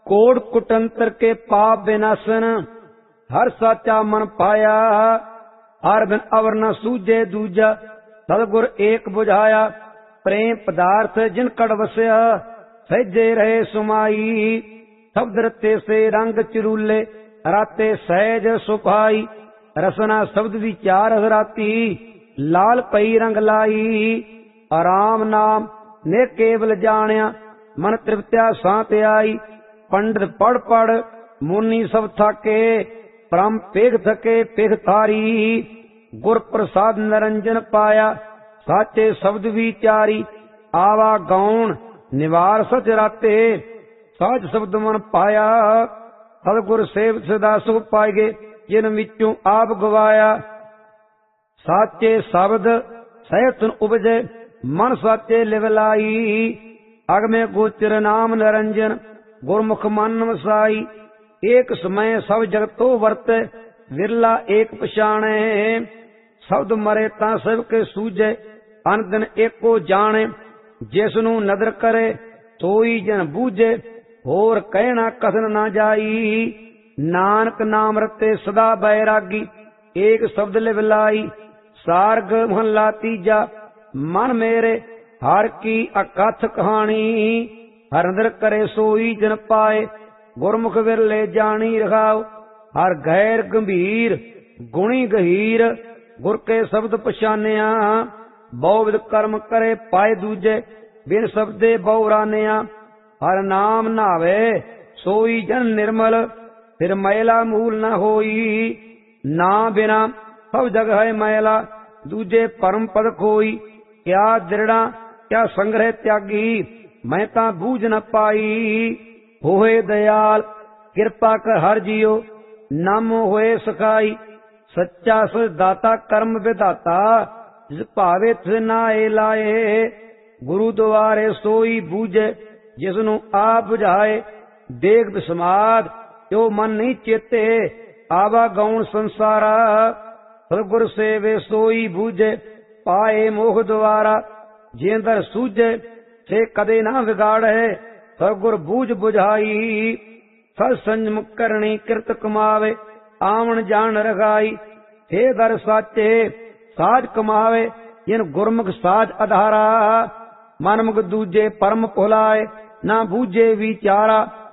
कोड़ कुटंतर के पाप विनाशन, हर साचा मन पाया। हर बिन अवर न सूझे दूजा, सतगुर एक बुझाया। प्रेम पदार्थ जिन कड़ वसया, सहजे रहे सुमाई। शब्द रते से रंग चिरूले, राते सहज सुभाई। रसना शब्द विचार राती, लाल पई रंग लाई। आराम नाम ने केवल जानिया, मन तृप्त्या सांत आई। पंडित पढ़ पढ़ मुनि सब थाके, परम पेघ थके पेघ थारी। गुर प्रसाद निरंजन पाया, साचे शब्द विचारी। आवा गौण निवार सच राते, साच शब्द मन पाया। सतगुर सेव सदा सुख पाएगे, जिन विचों आप गवाया। साचे शब्द सहत उपजे, मन साचे लिवलाई। अगमे गोचर नाम निरंजन, गुरमुख मन वसाई। एक समय सब जगतो वर्ते, विरला एक पछाणे। शब्द मरे तां सब के सूझे, अन दिन एको जाने। जिसनू नदर करे सोई जन बूझे, होर कहना कथन ना जाई। नानक नाम रते सदा बैरागी, एक शब्द लिवलाई। सार्ग महला तीजा, मन मेरे हर की अकथ कहानी। हर अंदर करे सोई जन पाए, गुरमुख विरले जानी रखाओ। हर गैर गंभीर गुणी गहीर, गुर के शब्द पछानिया। बहुविध कर्म करे पाए दूजे, बिन शब्दे बहुरानिया। हर नाम नावे सोई जन निर्मल, फिर मैला मूल न होई। ना बिना सब जग है मैला, दूजे परम पद खोई। क्या दृढ़ा क्या संग्रह त्यागी, मैं ता बूझ न पाई। होए दयाल कृपा कर हर जियो, नाम होए सखाई। सच्चा सच दाता कर्म विधाता, जिस भावे तिस नाए लाए। गुरु द्वारे सोई बूझे, जिसनु आप बुझाए। देख विस्माद जो मन नहीं चेते, आवा गौण संसारा। सतगुर सेवे सोई बूझे, पाए मोह द्वारा। जेंदर सूझे से कदे ना बिगाड़े, सतगुर बूझ बुझाई। सत संयम करनी कृत कमावे, आवन जान रखाई। हे दर साचे साज कमावे, जिन गुरमुख साज आधारा। मन मुख दूजे परम भुलाए, ना बूझे विचारा।